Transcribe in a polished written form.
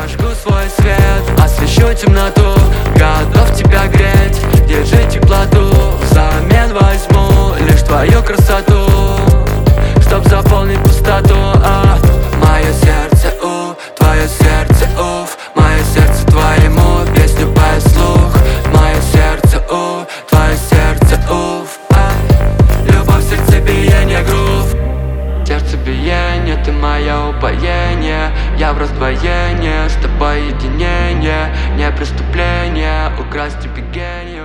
Зажгу свой свет, освещу темноту, готов тебя греть, держи теплоту. Взамен возьму лишь твою красоту, чтоб заполнить пустоту. Мое сердце, твое сердце, мое сердце твоему песню поет вслух. Мое сердце, твое сердце, любовь, сердцебиение, грув. Сердцебиение, ты мое упоение, я в раздвоении, с тобой единение. Не преступление украсть тебе гений.